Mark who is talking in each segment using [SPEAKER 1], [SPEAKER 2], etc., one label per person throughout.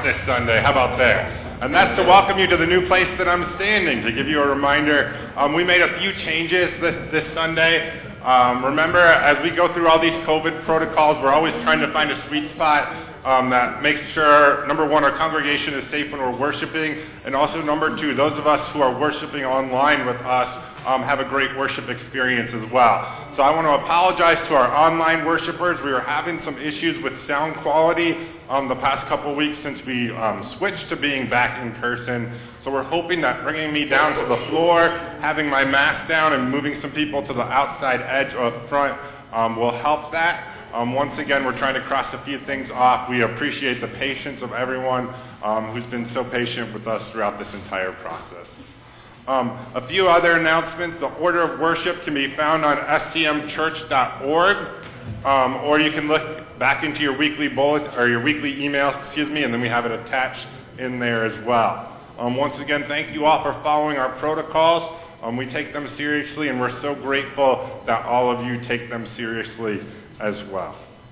[SPEAKER 1] this Sunday. How about that? And that's to welcome you to the new place that I'm standing, to give you a reminder. We made a few changes this Sunday. Remember, as we go through all these COVID protocols, we're always trying to find a sweet spot that makes sure, number one, our congregation is safe when we're worshiping, and also number two, those of us who are worshiping online with us have a great worship experience as well. So I want to apologize to our online worshipers. We were having some issues with sound quality the past couple weeks since we switched to being back in person. So we're hoping that bringing me down to the floor, having my mask down, and moving some people to the outside edge of front will help that. Once again, we're trying to cross a few things off. We appreciate the patience of everyone who's been so patient with us throughout this entire process. A few other announcements. The order of worship can be found on stmchurch.org, or you can look back into your weekly bullet or your weekly email, and then we have it attached in there as well. Once again, thank you all for following our protocols. We take them seriously, and we're so grateful that all of you take them seriously as well.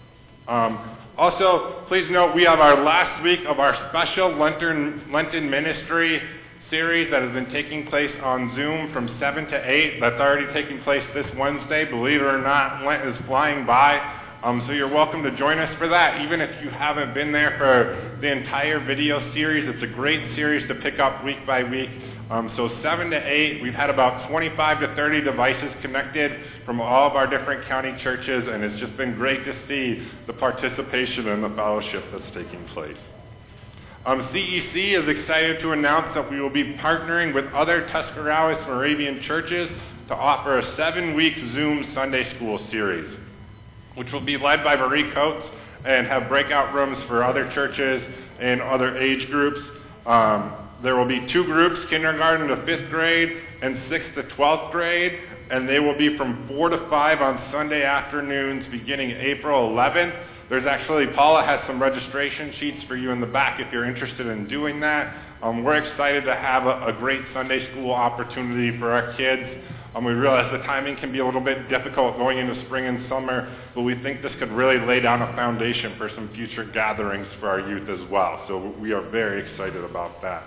[SPEAKER 1] Also, please note we have our last week of our special Lenten ministry series that has been taking place on Zoom from 7 to 8. That's already taking place this Wednesday. Believe it or not, Lent is flying by. So you're welcome to join us for that. Even if you haven't been there for the entire video series, it's a great series to pick up week by week. So 7 to 8, we've had about 25 to 30 devices connected from all of our different county churches, and it's just been great to see the participation and the fellowship that's taking place. CEC is excited to announce that we will be partnering with other Tuscarawas Moravian churches to offer a 7-week Zoom Sunday school series, which will be led by Marie Coates and have breakout rooms for other churches and other age groups. There will be 2 groups, kindergarten to 5th grade and 6th to 12th grade, and they will be from 4 to 5 on Sunday afternoons beginning April 11th. There's actually, Paula has some registration sheets for you in the back if you're interested in doing that. We're excited to have a great Sunday school opportunity for our kids. We realize the timing can be a little bit difficult going into spring and summer, but we think this could really lay down a foundation for some future gatherings for our youth as well. So we are very excited about that.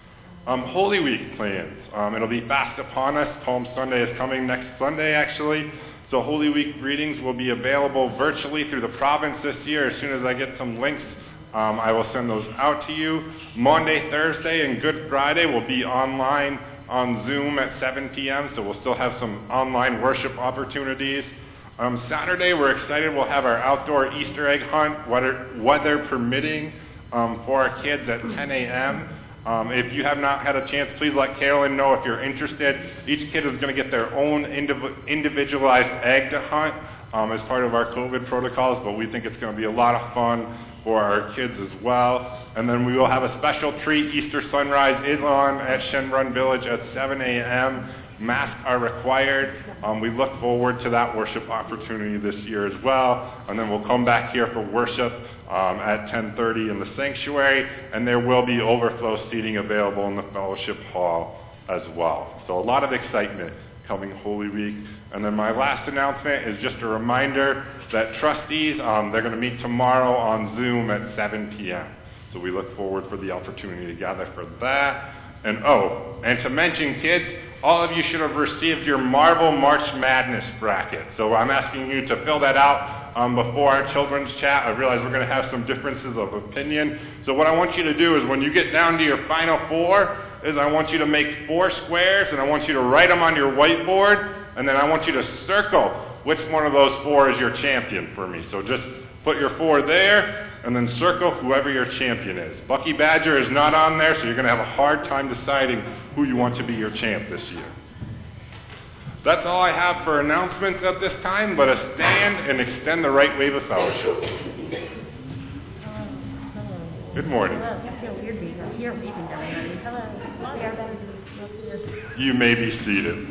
[SPEAKER 1] Holy Week plans. It'll be fast upon us. Palm Sunday is coming next Sunday, actually. So Holy Week greetings will be available virtually through the province this year. As soon as I get some links, I will send those out to you. Monday, Thursday, and Good Friday will be online on Zoom at 7 p.m., so we'll still have some online worship opportunities. Saturday, we're excited. We'll have our outdoor Easter egg hunt, weather permitting, for our kids at 10 a.m. If you have not had a chance, please let Carolyn know if you're interested. Each kid is going to get their own individualized egg to hunt as part of our COVID protocols, but we think it's going to be a lot of fun for our kids as well. And then we will have a special treat. Easter sunrise is on at Shenrun Village at 7 a.m. Masks are required. We look forward to that worship opportunity this year as well. And then we'll come back here for worship at 10:30 in the sanctuary, and there will be overflow seating available in the fellowship hall as well. So a lot of excitement coming Holy Week. And then my last announcement is just a reminder that trustees, they're going to meet tomorrow on Zoom at 7 p.m. So we look forward for the opportunity to gather for that. And to mention, kids, all of you should have received your Marvel March Madness bracket. So I'm asking you to fill that out before our children's chat. I realize we're going to have some differences of opinion. So what I want you to do is when you get down to your final 4, is I want you to make 4 squares, and I want you to write them on your whiteboard, and then I want you to circle which one of those 4 is your champion for me. So just put your 4 there, and then circle whoever your champion is. Bucky Badger is not on there, so you're going to have a hard time deciding who you want to be your champ this year. That's all I have for announcements at this time, but stand and extend the right wave of fellowship. Good morning.
[SPEAKER 2] Hello. I feel weird being here. Hello.
[SPEAKER 1] You may be seated.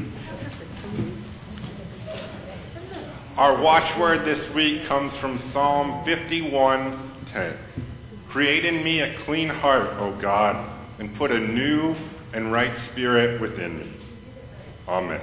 [SPEAKER 1] Our watchword this week comes from Psalm 51:10. Create in me a clean heart, O God, and put a new and right spirit within me. Amen.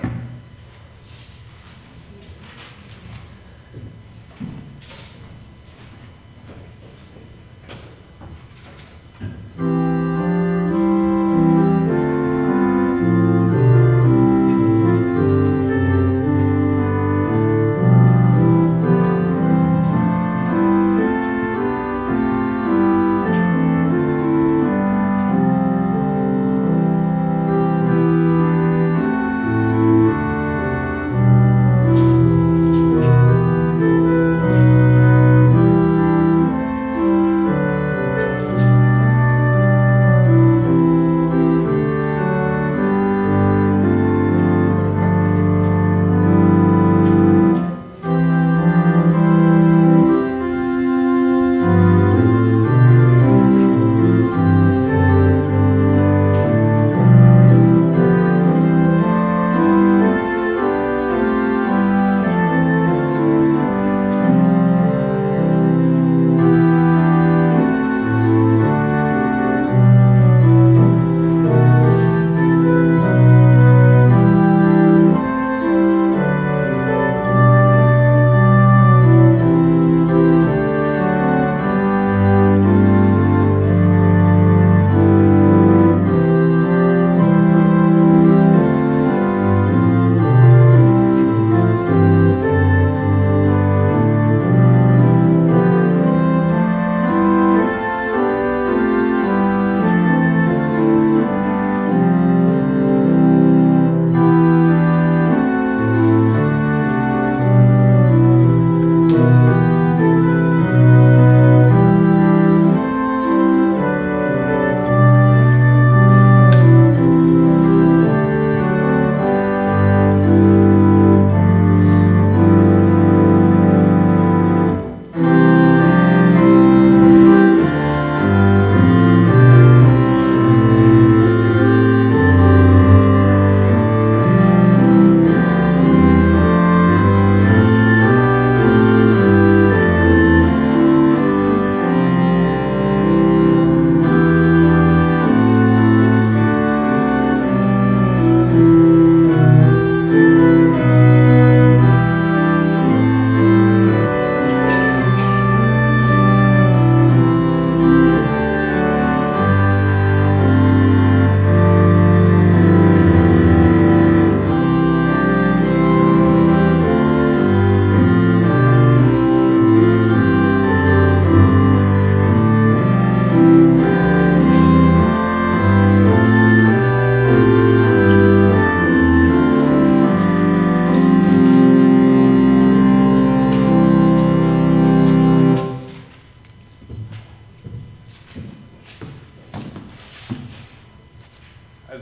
[SPEAKER 1] As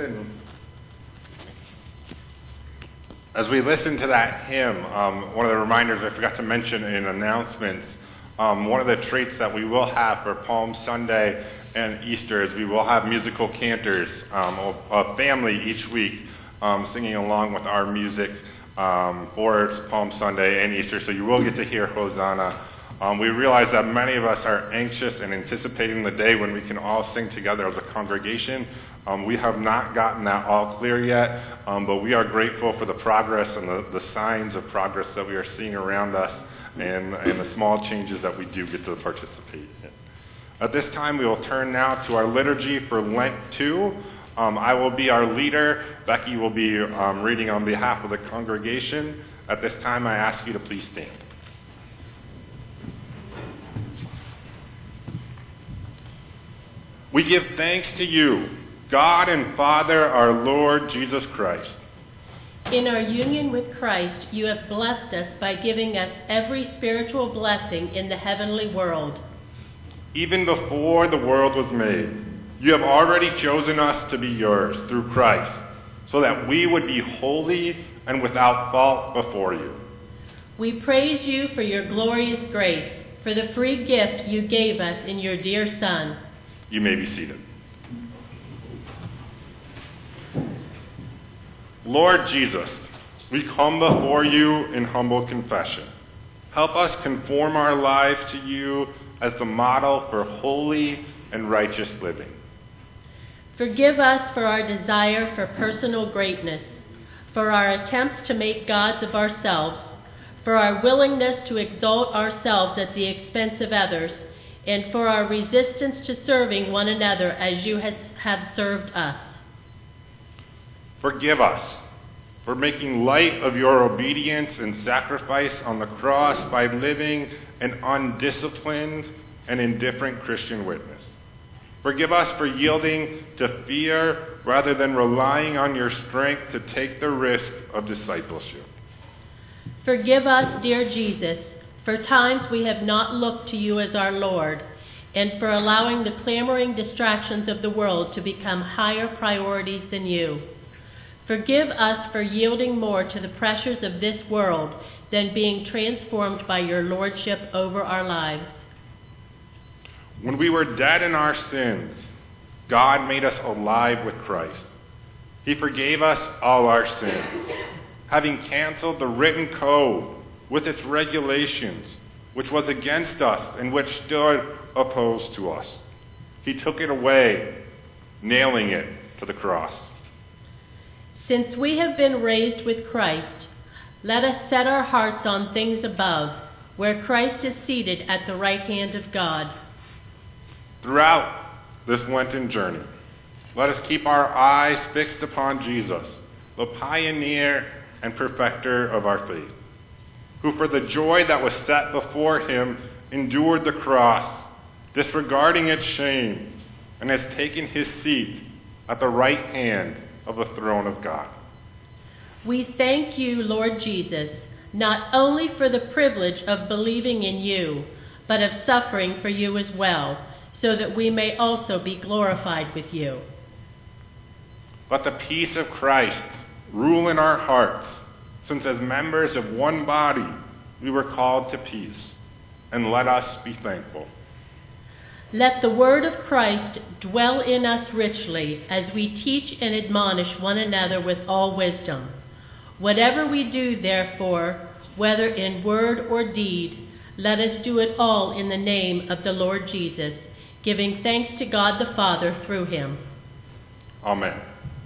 [SPEAKER 1] we listen to that hymn, one of the reminders I forgot to mention in announcements, one of the treats that we will have for Palm Sunday and Easter is we will have musical cantors, a family each week, singing along with our music for Palm Sunday and Easter, so you will get to hear Hosanna. We realize that many of us are anxious and anticipating the day when we can all sing together as a congregation. We have not gotten that all clear yet, but we are grateful for the progress and the signs of progress that we are seeing around us and the small changes that we do get to participate in. At this time, we will turn now to our liturgy for Lent 2. I will be our leader. Becky will be reading on behalf of the congregation. At this time, I ask you to please stand. We give thanks to you, God and Father, our Lord Jesus Christ.
[SPEAKER 3] In our union with Christ, you have blessed us by giving us every spiritual blessing in the heavenly world.
[SPEAKER 1] Even before the world was made, you have already chosen us to be yours through Christ, so that we would be holy and without fault before you.
[SPEAKER 3] We praise you for your glorious grace, for the free gift you gave us in your dear Son.
[SPEAKER 1] You may be seated. Lord Jesus, we come before you in humble confession. Help us conform our lives to you as the model for holy and righteous living.
[SPEAKER 3] Forgive us for our desire for personal greatness, for our attempts to make gods of ourselves, for our willingness to exalt ourselves at the expense of others, and for our resistance to serving one another as you have served us.
[SPEAKER 1] Forgive us for making light of your obedience and sacrifice on the cross by living an undisciplined and indifferent Christian witness. Forgive us for yielding to fear rather than relying on your strength to take the risk of discipleship.
[SPEAKER 3] Forgive us, dear Jesus, for times we have not looked to you as our Lord, and for allowing the clamoring distractions of the world to become higher priorities than you. Forgive us for yielding more to the pressures of this world than being transformed by your lordship over our lives.
[SPEAKER 1] When we were dead in our sins, God made us alive with Christ. He forgave us all our sins, having canceled the written code with its regulations, which was against us and which stood opposed to us. He took it away, nailing it to the cross.
[SPEAKER 3] Since we have been raised with Christ, let us set our hearts on things above, where Christ is seated at the right hand of God.
[SPEAKER 1] Throughout this Lenten journey, let us keep our eyes fixed upon Jesus, the pioneer and perfecter of our faith, who for the joy that was set before him endured the cross, disregarding its shame, and has taken his seat at the right hand of the throne of God.
[SPEAKER 3] We thank you, Lord Jesus, not only for the privilege of believing in you, but of suffering for you as well, so that we may also be glorified with you.
[SPEAKER 1] Let the peace of Christ rule in our hearts, since as members of one body we were called to peace, and let us be thankful.
[SPEAKER 3] Let the word of Christ dwell in us richly as we teach and admonish one another with all wisdom. Whatever we do, therefore, whether in word or deed, let us do it all in the name of the Lord Jesus, giving thanks to God the Father through him.
[SPEAKER 1] Amen.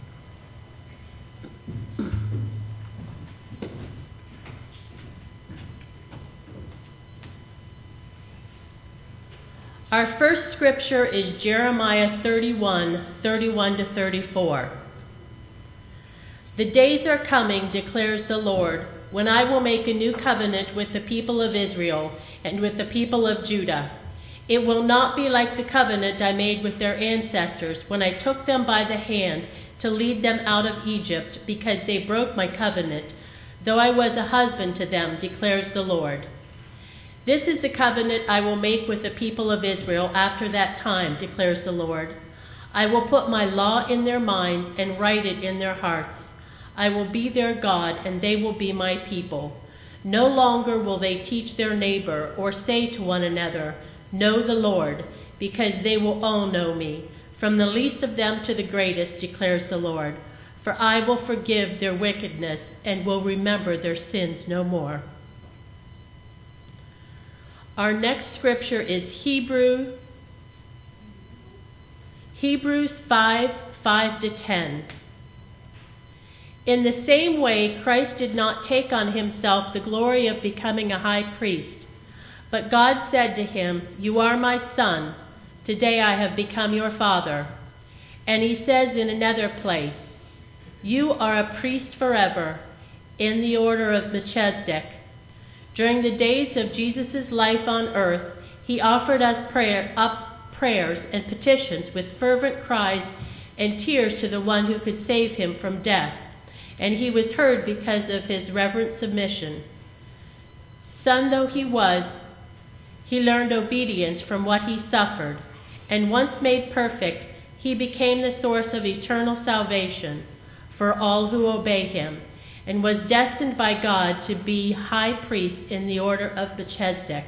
[SPEAKER 3] Our first scripture is Jeremiah 31:31-34. The days are coming, declares the Lord, when I will make a new covenant with the people of Israel and with the people of Judah. It will not be like the covenant I made with their ancestors when I took them by the hand to lead them out of Egypt, because they broke my covenant, though I was a husband to them, declares the Lord. This is the covenant I will make with the people of Israel after that time, declares the Lord. I will put my law in their minds and write it in their hearts. I will be their God, and they will be my people. No longer will they teach their neighbor or say to one another, 'Know the Lord,' because they will all know me, from the least of them to the greatest, declares the Lord. For I will forgive their wickedness and will remember their sins no more." Our next scripture is Hebrews 5:5-10. In the same way, Christ did not take on himself the glory of becoming a high priest, but God said to him, "You are my son. Today I have become your father." And he says in another place, "You are a priest forever, in the order of Melchizedek." During the days of Jesus' life on earth, he offered us prayers and petitions with fervent cries and tears to the one who could save him from death, and he was heard because of his reverent submission. Son though he was, he learned obedience from what he suffered, and once made perfect, he became the source of eternal salvation for all who obey him, and was destined by God to be high priest in the order of Melchizedek.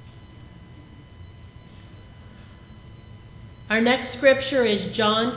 [SPEAKER 3] Our next scripture is John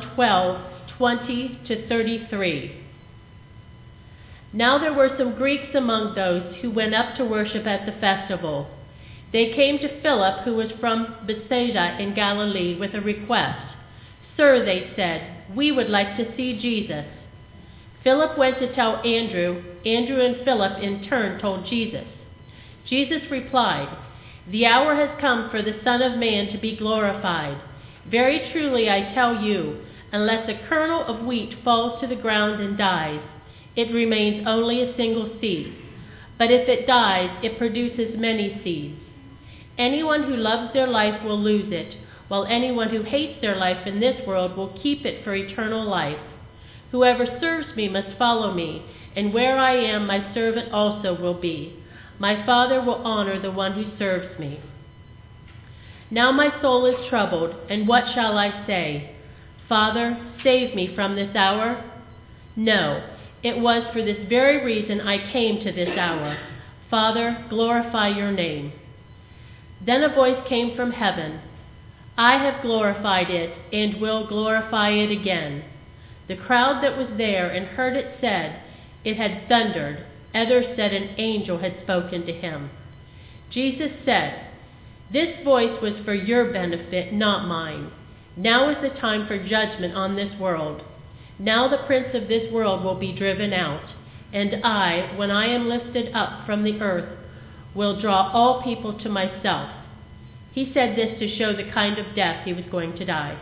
[SPEAKER 3] 12:20-33. Now there were some Greeks among those who went up to worship at the festival. They came to Philip, who was from Bethsaida in Galilee, with a request. "Sir," they said, "we would like to see Jesus." Philip went to tell Andrew. Andrew and Philip in turn told Jesus. Jesus replied, "The hour has come for the Son of Man to be glorified. Very truly I tell you, unless a kernel of wheat falls to the ground and dies, it remains only a single seed. But if it dies, it produces many seeds. Anyone who loves their life will lose it, while anyone who hates their life in this world will keep it for eternal life. Whoever serves me must follow me, and where I am, my servant also will be. My Father will honor the one who serves me. Now my soul is troubled, and what shall I say? Father, save me from this hour? No, it was for this very reason I came to this hour. Father, glorify your name." Then a voice came from heaven. "I have glorified it and will glorify it again." The crowd that was there and heard it said, "It had thundered." Others said an angel had spoken to him. Jesus said, "This voice was for your benefit, not mine. Now is the time for judgment on this world. Now the prince of this world will be driven out, and I, when I am lifted up from the earth, will draw all people to myself." He said this to show the kind of death he was going to die.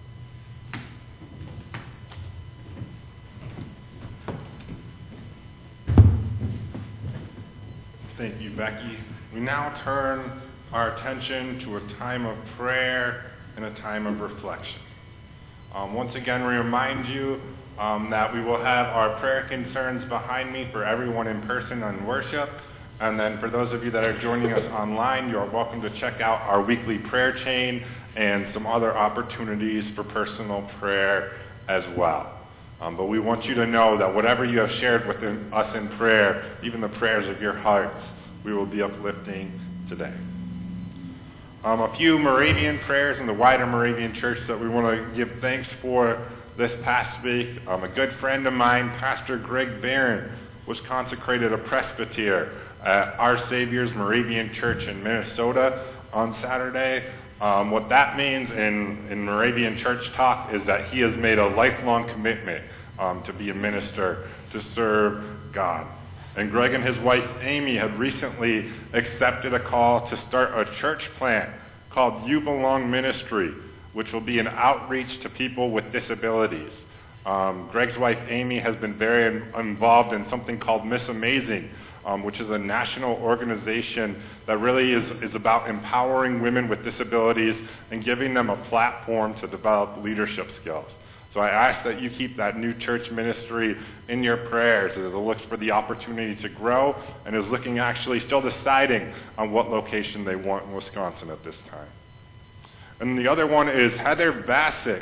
[SPEAKER 1] Thank you, Becky. We now turn our attention to a time of prayer and a time of reflection. Once again, we remind you that we will have our prayer concerns behind me for everyone in person on worship. And then for those of you that are joining us online, you're welcome to check out our weekly prayer chain and some other opportunities for personal prayer as well. But we want you to know that whatever you have shared with us in prayer, even the prayers of your hearts, we will be uplifting today. A few Moravian prayers in the wider Moravian Church that we want to give thanks for this past week. A good friend of mine, Pastor Greg Barron, was consecrated a presbyter at Our Savior's Moravian Church in Minnesota on Saturday. What that means in Moravian church talk is that he has made a lifelong commitment to be a minister, to serve God. And Greg and his wife Amy had recently accepted a call to start a church plant called You Belong Ministry, which will be an outreach to people with disabilities. Greg's wife Amy has been very involved in something called Miss Amazing, which is a national organization that really is about empowering women with disabilities and giving them a platform to develop leadership skills. So I ask that you keep that new church ministry in your prayers as it looks for the opportunity to grow and is looking actually still deciding on what location they want in Wisconsin at this time. And the other one is Heather Bassick.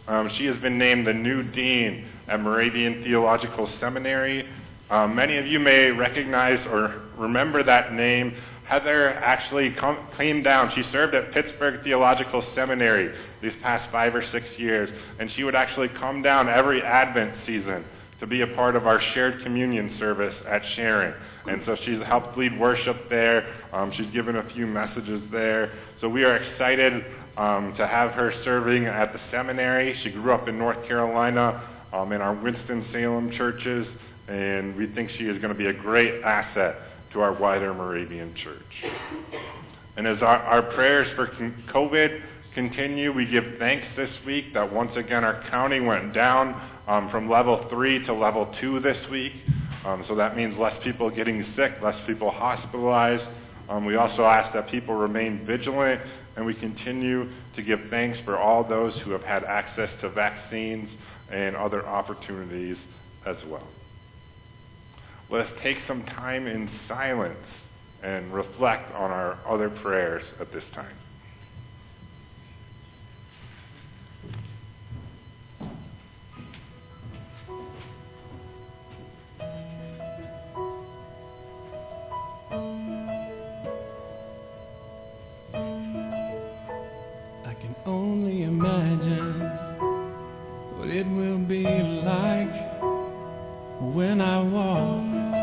[SPEAKER 1] She has been named the new dean at Moravian Theological Seminary. Many of you may recognize or remember that name. Heather actually came down. She served at Pittsburgh Theological Seminary these past 5 or 6 years, and she would actually come down every Advent season to be a part of our shared communion service at Sharon. And so she's helped lead worship there. She's given a few messages there. So we are excited to have her serving at the seminary. She grew up in North Carolina in our Winston-Salem churches, and we think she is going to be a great asset to our wider Moravian church. And as our prayers for COVID continue, we give thanks this week that once again our county went down from level 3 to level 2 this week. So that means less people getting sick, less people hospitalized. We also ask that people remain vigilant, and we continue to give thanks for all those who have had access to vaccines and other opportunities as well. Let us take some time in silence and reflect on our other prayers at this time.
[SPEAKER 4] I can only imagine what it will be like when I walk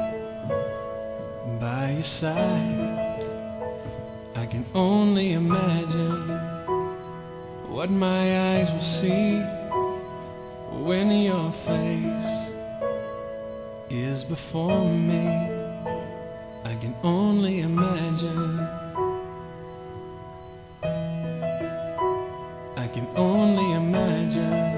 [SPEAKER 4] by your side. I can only imagine what my eyes will see when your face is before me. I can only imagine. I can only imagine.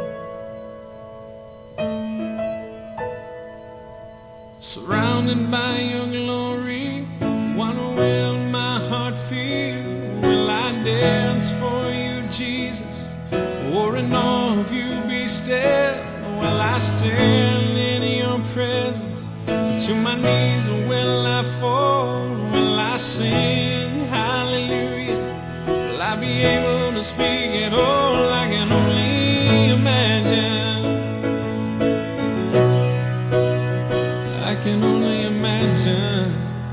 [SPEAKER 4] Surrounded by your glory, what will my heart feel? Will I dance for you, Jesus? Or in awe of you be still? Will I stand in your presence? To my knees will I fall? Will I sing hallelujah? Will I be able to speak at all? I can only imagine. I can only imagine.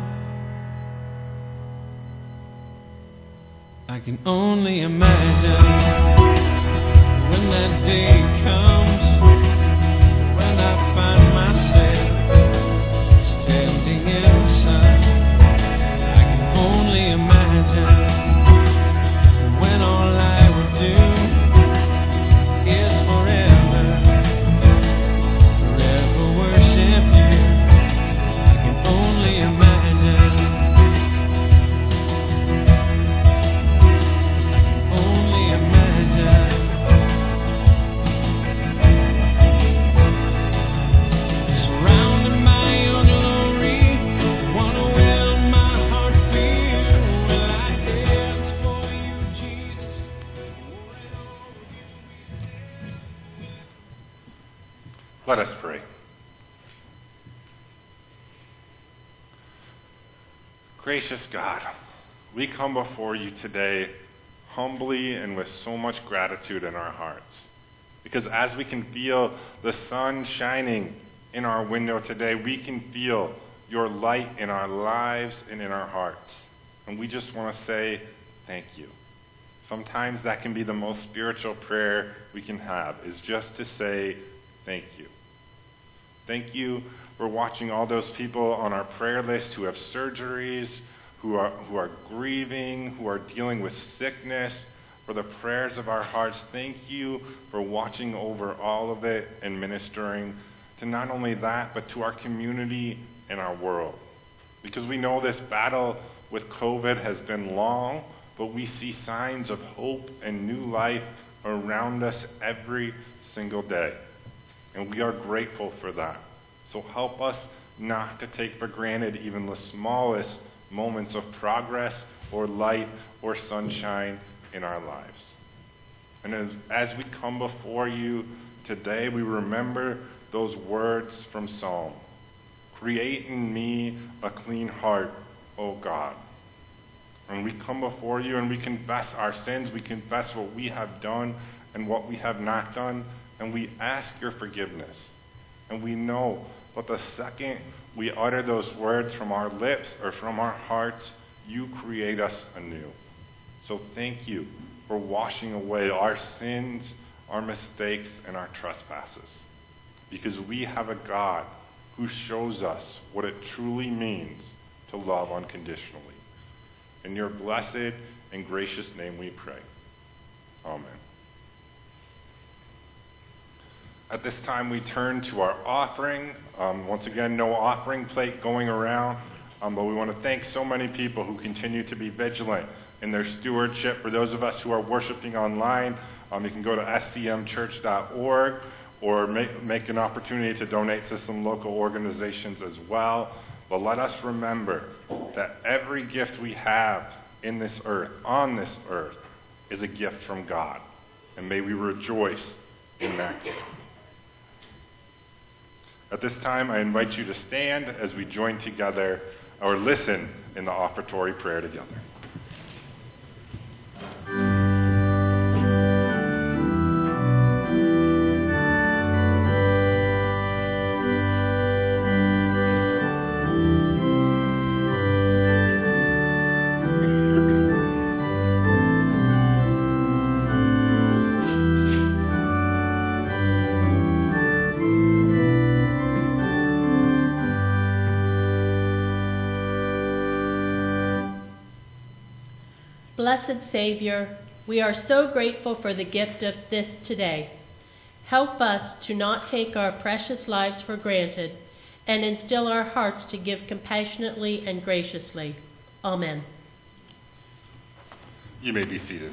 [SPEAKER 4] I can only imagine when that day comes, when I find myself standing in the sun. I can only imagine when all I will do is forever worship you. I can only imagine. I can only imagine. Surrounded by your glory, what will my heart feel? Will I dance for you, Jesus?
[SPEAKER 1] Let us pray. Gracious God, we come before you today humbly and with so much gratitude in our hearts. Because as we can feel the sun shining in our window today, we can feel your light in our lives and in our hearts. And we just want to say thank you. Sometimes that can be the most spiritual prayer we can have, is just to say thank you. Thank you for watching all those people on our prayer list who have surgeries, who are grieving, who are dealing with sickness, for the prayers of our hearts. Thank you for watching over all of it and ministering to not only that, but to our community and our world. Because we know this battle with COVID has been long, but we see signs of hope and new life around us every single day. And we are grateful for that. So help us not to take for granted even the smallest moments of progress or light or sunshine in our lives. And as we come before you today, we remember those words from Psalm. Create in me a clean heart, O God. And we come before you and we confess our sins. We confess what we have done and what we have not done. And we ask your forgiveness. And we know that the second we utter those words from our lips or from our hearts, you create us anew. So thank you for washing away our sins, our mistakes, and our trespasses. Because we have a God who shows us what it truly means to love unconditionally. In your blessed and gracious name we pray. Amen. At this time we turn to our offering. Once again, no offering plate going around, but we want to thank so many people who continue to be vigilant in their stewardship. For those of us who are worshiping online, you can go to scmchurch.org or make an opportunity to donate to some local organizations as well. But let us remember that every gift we have in this earth, on this earth, is a gift from God. And may we rejoice in that gift. At this time, I invite you to stand as we join together or listen in the offertory prayer together.
[SPEAKER 3] Blessed Savior, we are so grateful for the gift of this today. Help us to not take our precious lives for granted and instill our hearts to give compassionately and graciously. Amen.
[SPEAKER 1] You may be seated.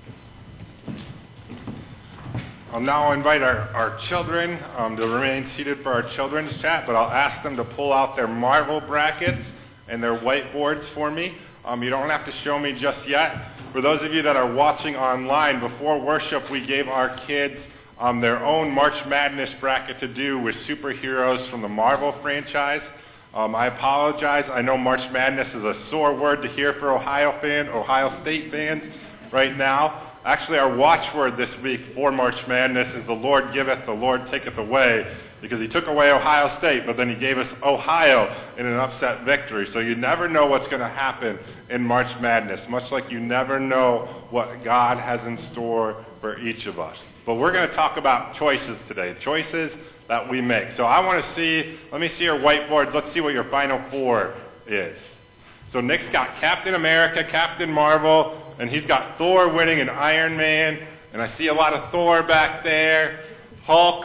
[SPEAKER 1] I'll now invite our children to remain seated for our children's chat, but I'll ask them to pull out their marble brackets and their whiteboards for me. You don't have to show me just yet. For those of you that are watching online, before worship we gave our kids their own March Madness bracket to do with superheroes from the Marvel franchise. I apologize. I know March Madness is a sore word to hear for Ohio State fans right now. Actually, our watchword this week for March Madness is the Lord giveth, the Lord taketh away, because he took away Ohio State, but then he gave us Ohio in an upset victory. So you never know what's going to happen in March Madness, much like you never know what God has in store for each of us. But we're going to talk about choices today, choices that we make. So I want to see, let me see your whiteboards. Let's see what your final four is. So Nick's got Captain America, Captain Marvel, and he's got Thor winning an Iron Man, and I see a lot of Thor back there. Hulk.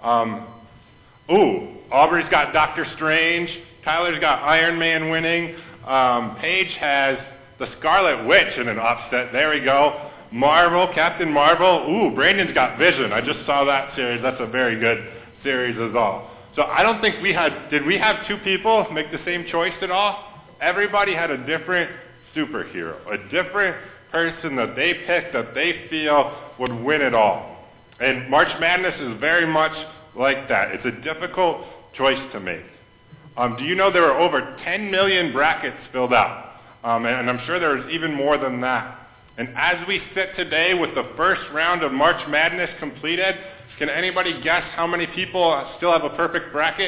[SPEAKER 1] Aubrey's got Doctor Strange. Tyler's got Iron Man winning. Paige has the Scarlet Witch in an upset. There we go. Marvel, Captain Marvel. Brandon's got Vision. I just saw that series. That's a very good series as well. So I don't think did we have two people make the same choice at all? Everybody had a different superhero, a different person that they picked that they feel would win it all. And March Madness is very much like that. It's a difficult choice to make. Do you know there are over 10 million brackets filled out? And I'm sure there's even more than that. And as we sit today with the first round of March Madness completed, can anybody guess how many people still have a perfect bracket?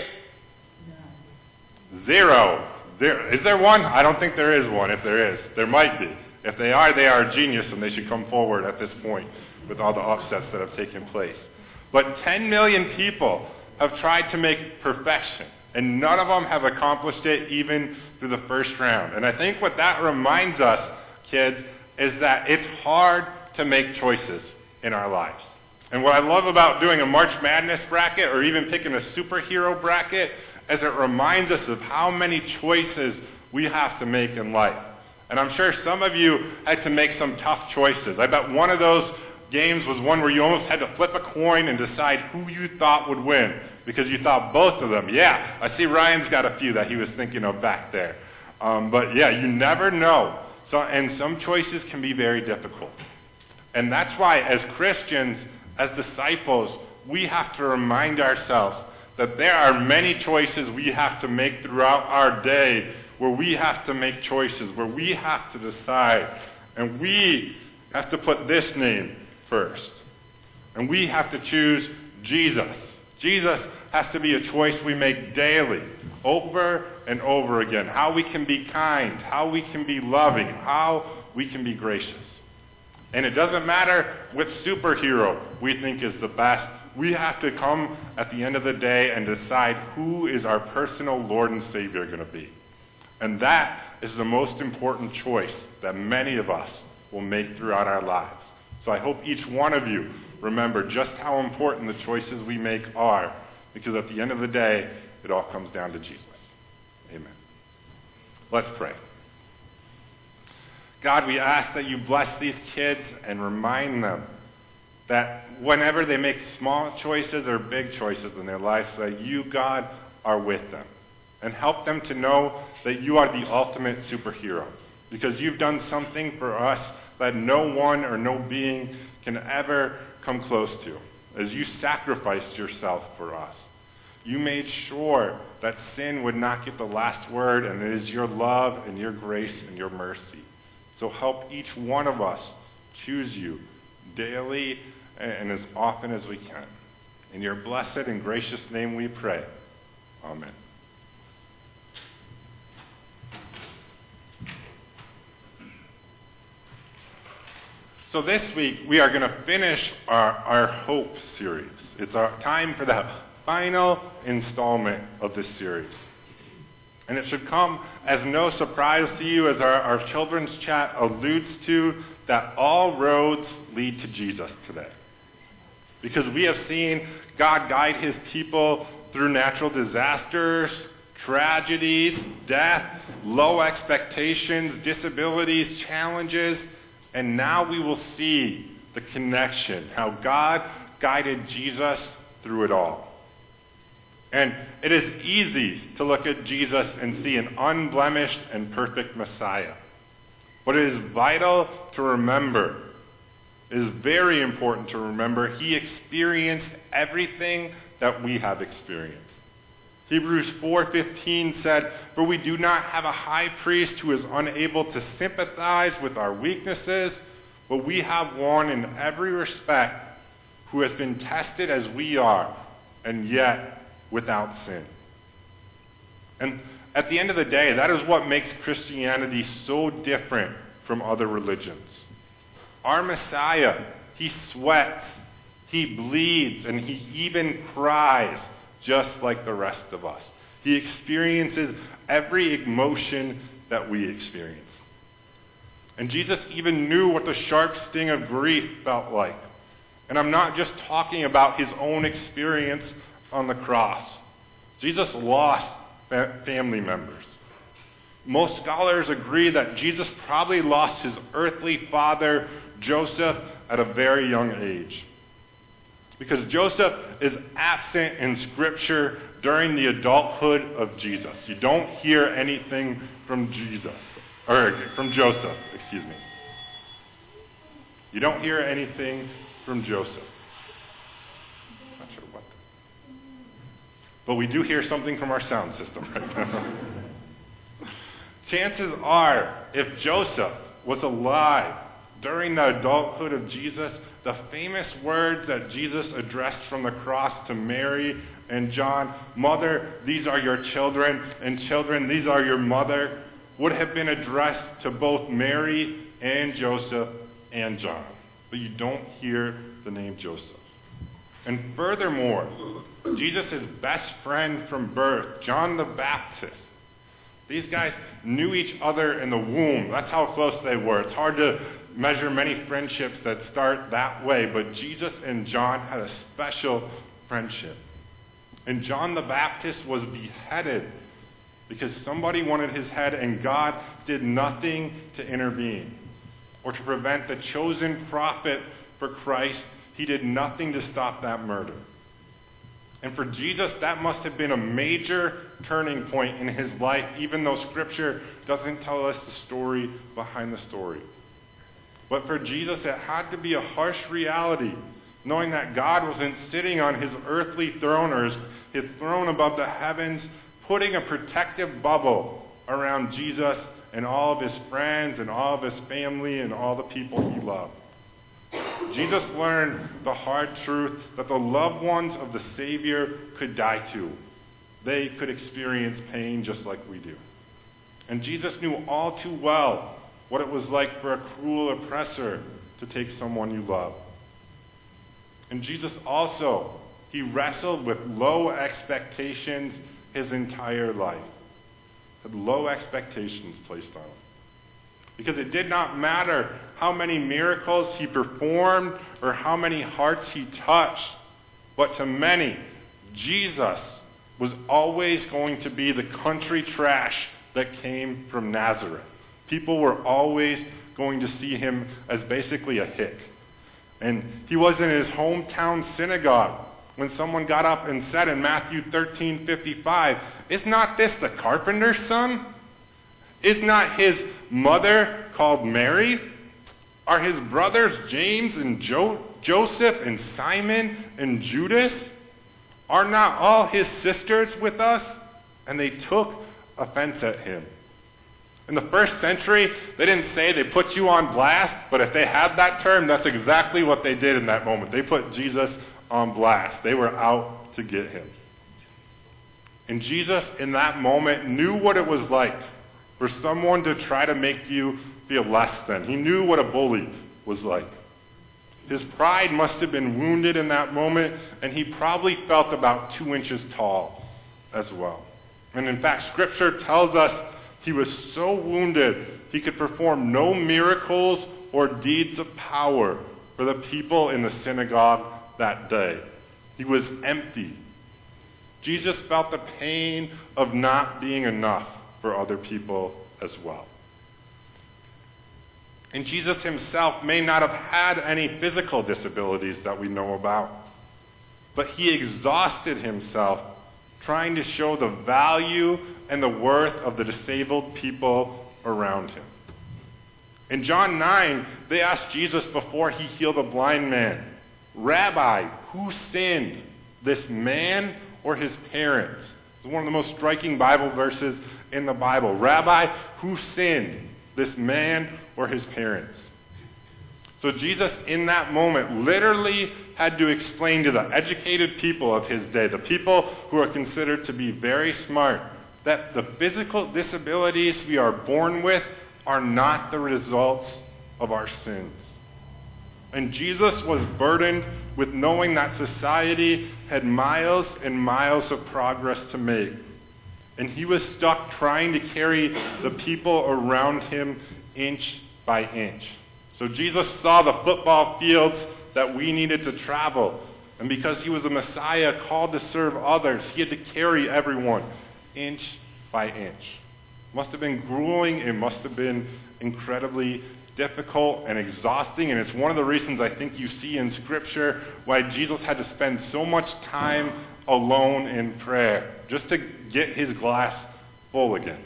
[SPEAKER 1] No. Zero. Is there one? I don't think there is one. If there is, there might be. If they are a genius, and they should come forward at this point with all the upsets that have taken place. But 10 million people have tried to make perfection, and none of them have accomplished it even through the first round. And I think what that reminds us, kids, is that it's hard to make choices in our lives. And what I love about doing a March Madness bracket or even picking a superhero bracket is it reminds us of how many choices we have to make in life. And I'm sure some of you had to make some tough choices. I bet one of those games was one where you almost had to flip a coin and decide who you thought would win because you thought both of them. Yeah, I see Ryan's got a few that he was thinking of back there. But yeah, you never know. And some choices can be very difficult. And that's why as Christians, as disciples, we have to remind ourselves that there are many choices we have to make throughout our day where we have to make choices, where we have to decide, and we have to put this name first. And we have to choose Jesus. Jesus has to be a choice we make daily, over and over again. How we can be kind, how we can be loving, how we can be gracious. And it doesn't matter which superhero we think is the best. We have to come at the end of the day and decide who is our personal Lord and Savior going to be. And that is the most important choice that many of us will make throughout our lives. So I hope each one of you remember just how important the choices we make are, because at the end of the day, it all comes down to Jesus. Amen. Let's pray. God, we ask that you bless these kids and remind them that whenever they make small choices or big choices in their lives, that you, God, are with them. And help them to know that you are the ultimate superhero, because you've done something for us that no one or no being can ever come close to, as you sacrificed yourself for us. You made sure that sin would not get the last word, and it is your love and your grace and your mercy. So help each one of us choose you daily and as often as we can. In your blessed and gracious name we pray. Amen. So this week we are going to finish our Hope series. It's our time for the final installment of this series. And it should come as no surprise to you, as our children's chat alludes to, that all roads lead to Jesus today. Because we have seen God guide his people through natural disasters, tragedies, death, low expectations, disabilities, challenges, and now we will see the connection, how God guided Jesus through it all. And it is easy to look at Jesus and see an unblemished and perfect Messiah. But it is vital to remember, it is very important to remember, he experienced everything that we have experienced. Hebrews 4:15 said, "For we do not have a high priest who is unable to sympathize with our weaknesses, but we have one in every respect who has been tested as we are, and yet without sin." And at the end of the day, that is what makes Christianity so different from other religions. Our Messiah, he sweats, he bleeds, and he even cries just like the rest of us. He experiences every emotion that we experience. And Jesus even knew what the sharp sting of grief felt like. And I'm not just talking about his own experience on the cross. Jesus lost family members. Most scholars agree that Jesus probably lost his earthly father, Joseph, at a very young age. Because Joseph is absent in Scripture during the adulthood of Jesus. You don't hear anything from Joseph, excuse me. You don't hear anything from Joseph. Not sure what. But we do hear something from our sound system right now. Chances are, if Joseph was alive during the adulthood of Jesus, the famous words that Jesus addressed from the cross to Mary and John, "Mother, these are your children, and children, these are your mother," would have been addressed to both Mary and Joseph and John. But you don't hear the name Joseph. And furthermore, Jesus' best friend from birth, John the Baptist, these guys knew each other in the womb. That's how close they were. It's hard to measure many friendships that start that way, but Jesus and John had a special friendship. And John the Baptist was beheaded because somebody wanted his head, and God did nothing to intervene or to prevent the chosen prophet for Christ. He did nothing to stop that murder. And for Jesus, that must have been a major turning point in his life, even though Scripture doesn't tell us the story behind the story. But for Jesus, it had to be a harsh reality, knowing that God wasn't sitting on his earthly throne or his throne above the heavens, putting a protective bubble around Jesus and all of his friends and all of his family and all the people he loved. Jesus learned the hard truth that the loved ones of the Savior could die too. They could experience pain just like we do. And Jesus knew all too well what it was like for a cruel oppressor to take someone you love. And Jesus also, he wrestled with low expectations his entire life. Had low expectations placed on him. Because it did not matter how many miracles he performed or how many hearts he touched, but to many, Jesus was always going to be the country trash that came from Nazareth. People were always going to see him as basically a hick. And he was in his hometown synagogue when someone got up and said in Matthew 13:55, "Is not this the carpenter's son? Is not his mother called Mary? Are his brothers James and Joseph and Simon and Judas? Are not all his sisters with us?" And they took offense at him. In the first century, they didn't say they put you on blast, but if they had that term, that's exactly what they did in that moment. They put Jesus on blast. They were out to get him. And Jesus, in that moment, knew what it was like for someone to try to make you feel less than. He knew what a bully was like. His pride must have been wounded in that moment, and he probably felt about 2 inches tall as well. And in fact, Scripture tells us he was so wounded he could perform no miracles or deeds of power for the people in the synagogue that day. He was empty. Jesus felt the pain of not being enough for other people as well. And Jesus himself may not have had any physical disabilities that we know about, but he exhausted himself trying to show the value and the worth of the disabled people around him. In John 9, they asked Jesus before he healed a blind man, "Rabbi, who sinned, this man or his parents?" It's one of the most striking Bible verses in the Bible. Rabbi, who sinned, this man or his parents? So Jesus, in that moment, literally had to explain to the educated people of his day, the people who are considered to be very smart, that the physical disabilities we are born with are not the results of our sins. And Jesus was burdened with knowing that society had miles and miles of progress to make. And he was stuck trying to carry the people around him inch by inch. So Jesus saw the football fields that we needed to travel. And because he was a Messiah called to serve others, he had to carry everyone inch by inch. It must have been grueling. It must have been incredibly difficult and exhausting. And it's one of the reasons I think you see in Scripture why Jesus had to spend so much time alone in prayer, just to get his glass full again.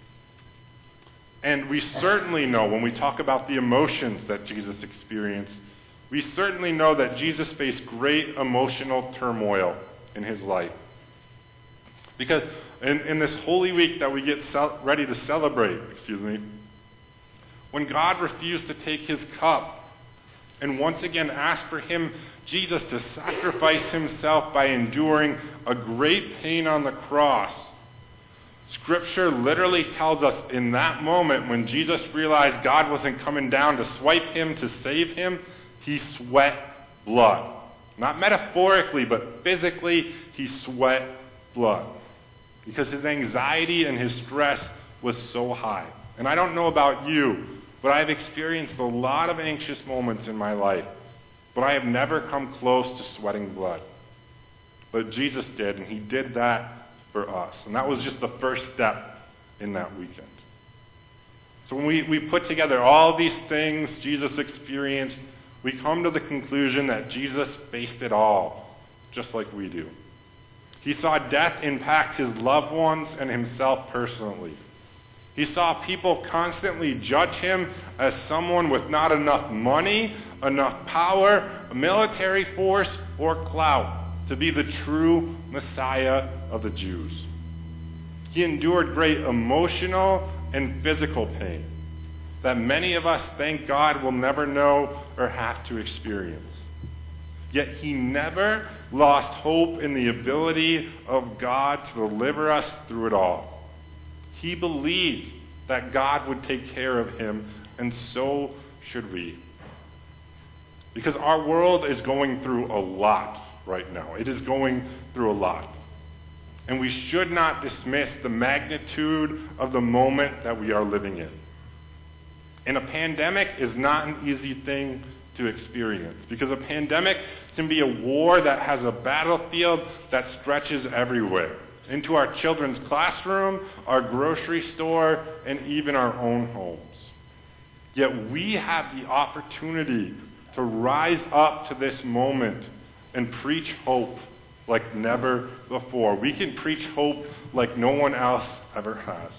[SPEAKER 1] And we certainly know, when we talk about the emotions that Jesus experienced, we certainly know that Jesus faced great emotional turmoil in his life. Because in this Holy Week that we get ready to celebrate, when God refused to take his cup and once again asked for him, Jesus, to sacrifice himself by enduring a great pain on the cross, Scripture literally tells us in that moment when Jesus realized God wasn't coming down to swipe him, to save him, he sweat blood. Not metaphorically, but physically, he sweat blood. Because his anxiety and his stress was so high. And I don't know about you, but I've experienced a lot of anxious moments in my life. But I have never come close to sweating blood. But Jesus did, and he did that for us. And that was just the first step in that weekend. So when we put together all these things Jesus experienced, we come to the conclusion that Jesus faced it all, just like we do. He saw death impact his loved ones and himself personally. He saw people constantly judge him as someone with not enough money, enough power, a military force, or clout to be the true Messiah of the Jews. He endured great emotional and physical pain that many of us, thank God, will never know or have to experience. Yet he never lost hope in the ability of God to deliver us through it all. He believed that God would take care of him, and so should we. Because our world is going through a lot right now. It is going through a lot. And we should not dismiss the magnitude of the moment that we are living in. And a pandemic is not an easy thing to experience, because a pandemic can be a war that has a battlefield that stretches everywhere, into our children's classroom, our grocery store, and even our own homes. Yet we have the opportunity to rise up to this moment and preach hope like never before. We can preach hope like no one else ever has.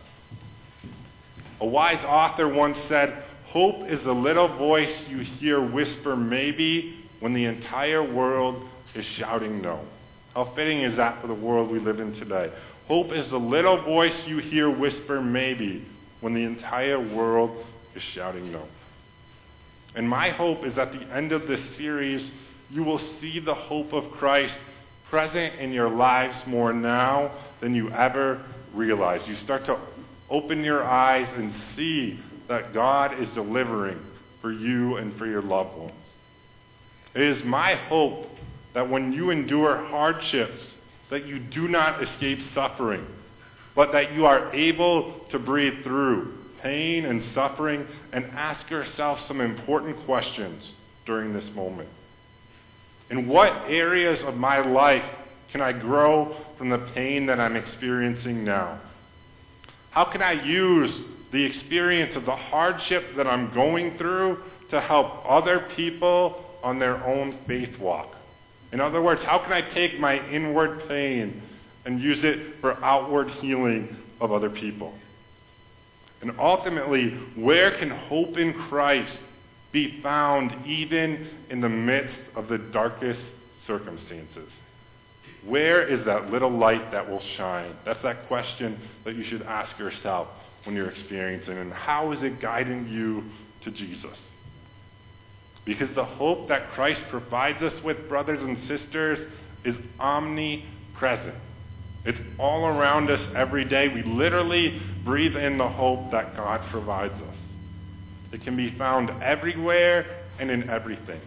[SPEAKER 1] A wise author once said, "Hope is the little voice you hear whisper maybe when the entire world is shouting no." How fitting is that for the world we live in today? Hope is the little voice you hear whisper maybe when the entire world is shouting no. And my hope is at the end of this series, you will see the hope of Christ present in your lives more now than you ever realized. You start to open your eyes and see that God is delivering for you and for your loved ones. It is my hope that when you endure hardships, that you do not escape suffering, but that you are able to breathe through pain and suffering and ask yourself some important questions during this moment. In what areas of my life can I grow from the pain that I'm experiencing now? How can I use the experience of the hardship that I'm going through to help other people on their own faith walk? In other words, how can I take my inward pain and use it for outward healing of other people? And ultimately, where can hope in Christ be found even in the midst of the darkest circumstances? Where is that little light that will shine? That's that question that you should ask yourself when you're experiencing it. And how is it guiding you to Jesus? Because the hope that Christ provides us with, brothers and sisters, is omnipresent. It's all around us every day. We literally breathe in the hope that God provides us. It can be found everywhere and in everything.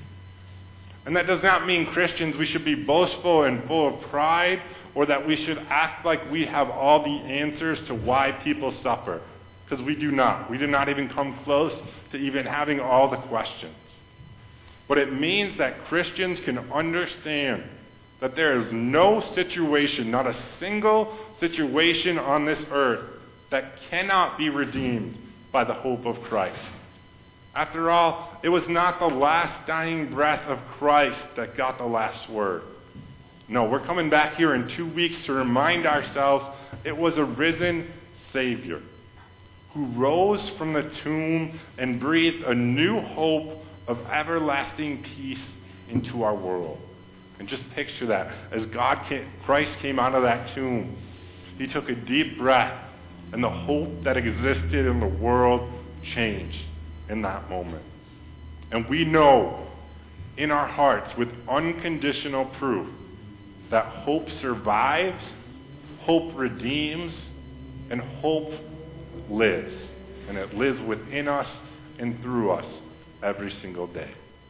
[SPEAKER 1] And that does not mean, Christians, we should be boastful and full of pride, or that we should act like we have all the answers to why people suffer. Because we do not. We do not even come close to even having all the questions. But it means that Christians can understand that there is no situation, not a single situation on this earth, that cannot be redeemed by the hope of Christ. After all, it was not the last dying breath of Christ that got the last word. No, we're coming back here in 2 weeks to remind ourselves it was a risen Savior who rose from the tomb and breathed a new hope of everlasting peace into our world. And just picture that. As Christ came out of that tomb, he took a deep breath, and the hope that existed in the world changed in that moment. And we know in our hearts with unconditional proof that hope survives, hope redeems, and hope lives. And it lives within us and through us every single day.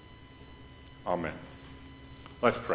[SPEAKER 1] Amen. Let's pray.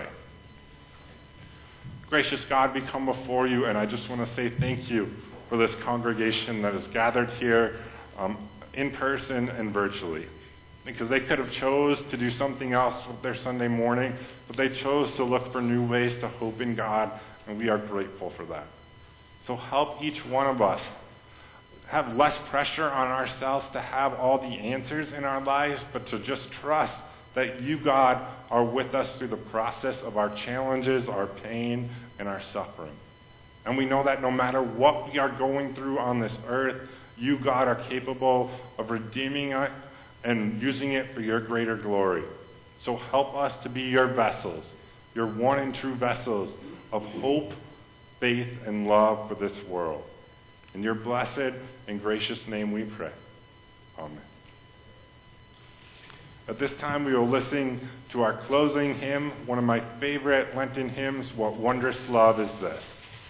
[SPEAKER 1] Gracious God, we come before you, and I just want to say thank you for this congregation that is gathered here in person and virtually. Because they could have chose to do something else with their Sunday morning, but they chose to look for new ways to hope in God, and we are grateful for that. So help each one of us have less pressure on ourselves to have all the answers in our lives, but to just trust that you, God, are with us through the process of our challenges, our pain, and our suffering. And we know that no matter what we are going through on this earth, you, God, are capable of redeeming it and using it for your greater glory. So help us to be your vessels, your one and true vessels of hope faith, and love for this world. In your blessed and gracious name we pray. Amen. At this time, we will listen to our closing hymn, one of my favorite Lenten hymns, What Wondrous Love Is This?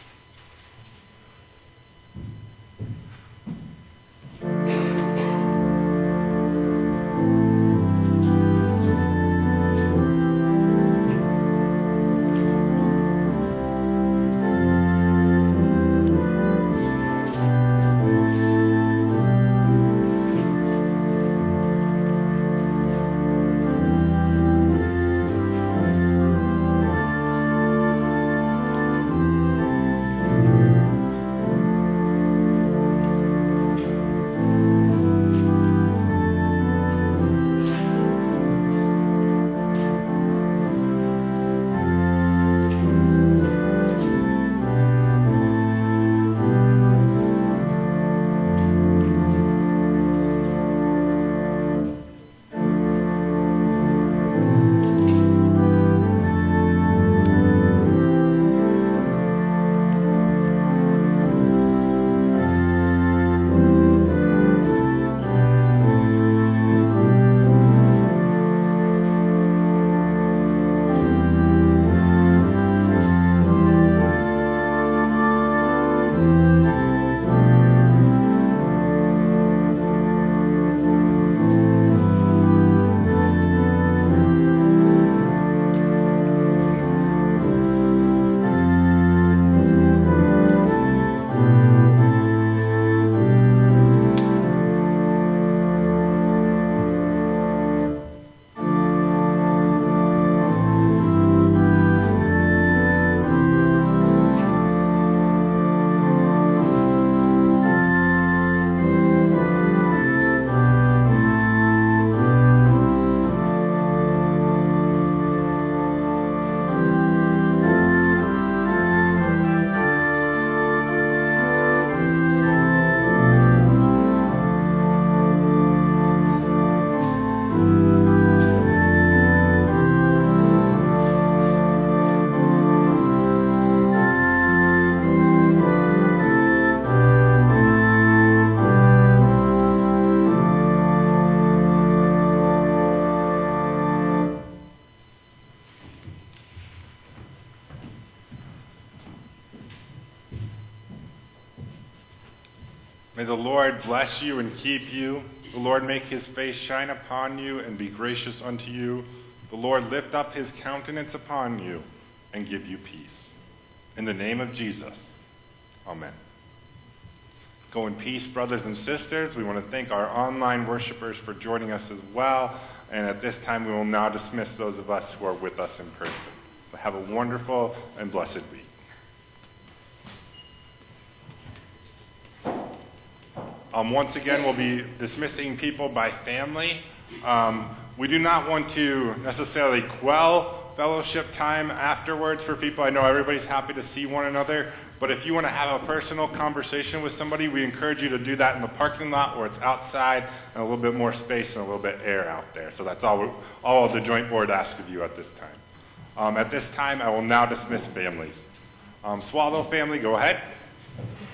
[SPEAKER 1] May the Lord bless you and keep you. The Lord make his face shine upon you and be gracious unto you. The Lord lift up his countenance upon you and give you peace. In the name of Jesus, amen. Go in peace, brothers and sisters. We want to thank our online worshipers for joining us as well. And at this time, we will now dismiss those of us who are with us in person. So have a wonderful and blessed week. Once again, we'll be dismissing people by family. We do not want to necessarily quell fellowship time afterwards for people. I know everybody's happy to see one another, but if you want to have a personal conversation with somebody, we encourage you to do that in the parking lot where it's outside and a little bit more space and a little bit air out there. So that's all the joint board asks of you at this time. At this time, I will now dismiss families. Swallow family, go ahead.